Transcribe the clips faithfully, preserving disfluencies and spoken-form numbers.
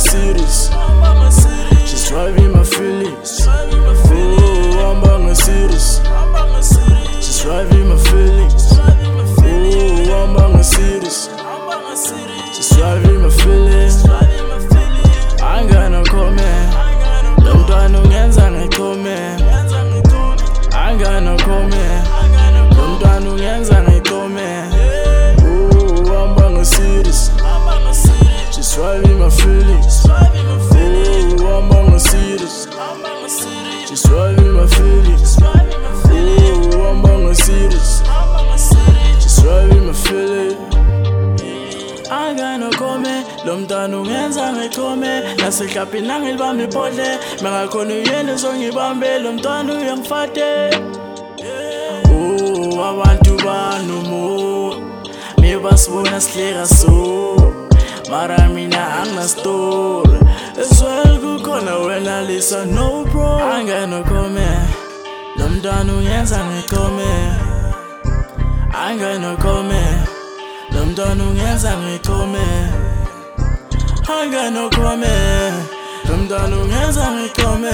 Mercedes. She's driving my feelings. Oh, I'm bang a series. She's driving my feelings. Oh, I'm bang a series. She's driving my feelings. I ain't got no comment. Don't try no ngenza ngikome. I ain't got no comment. Don't try no ngenza ngikome. Oh, I'm bang a series. She's driving my feelings. Oh, I'm bang a series. She's driving my feelings. Oh, I'm bang a series. She's driving my feelings. I got no comment. Lomntwana ungenza ngikome. Nasehlaphi nangilibamba ibhodle. Mengakhona uyena uzongibambe. Lomntwana uyangifate. Oh, abantu banomo. Mebasibona sihleka so. Mara mina angina story. As well kukhona wena lisa no bro. I got no comment. Lomntwana ungenza ngikome. I got no comment. Lomntwana ungenza ngikome. I got no comment. Lomntwana ungenza ngikome.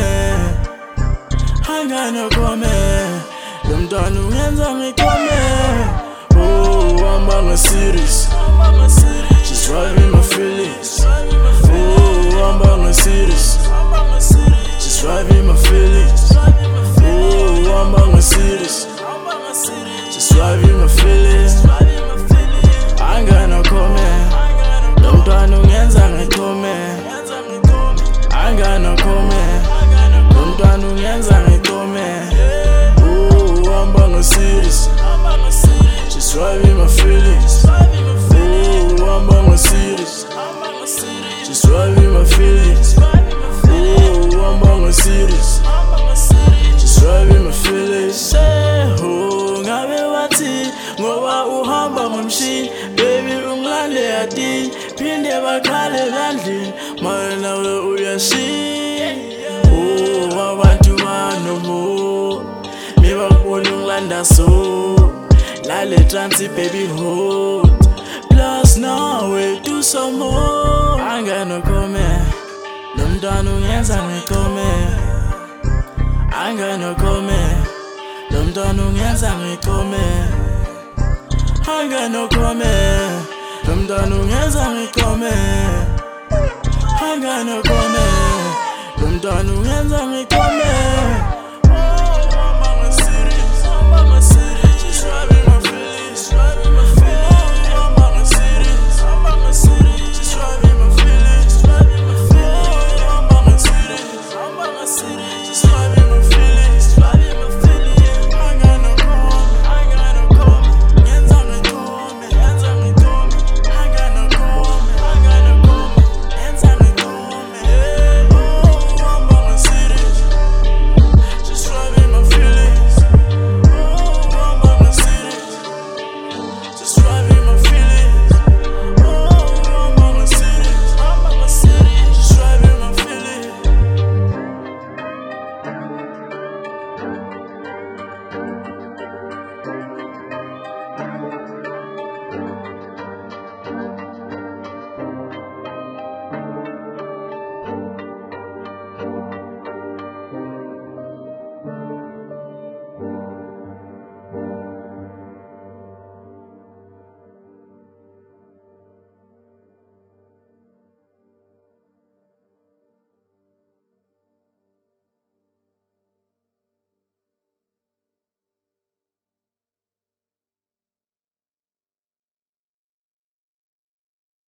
I got no comment. Lomntwana ungenza ngikome. Oh, I'm bang a series. She's driving my feelings. Oh, I'm bang a series. She's driving my feelings. Oh, I'm bang a series. She's driving my feelings. I ain't got no comment. Lomntwana ungenza ngikome. I ain't got no comment. Lomntwana ungenza ngikome. Oh, I'm bang a series. She's driving my feelings. Oh, I'm bang a series. She's driving my feelings. Oh, I'm bang a series. She's driving my feelings. Oh, ngabe wathi ngoba uhamba ngomshini. Baby ungilande yadini. Phinde bakhale landlini. Mara nawe uyashini. Oh, abantu banomo. Mebakubona ungilanda so. Lale transi baby hold. Plus now we do some more. I ain't got no comment. Lomntwana ungenza ngikome. I ain't got no comment. Lomntwana ungenza ngikome. I ain't got no comment. Lomntwana ungenza ngikome. I ain't got no comment. Lomntwana ungenza ngikome.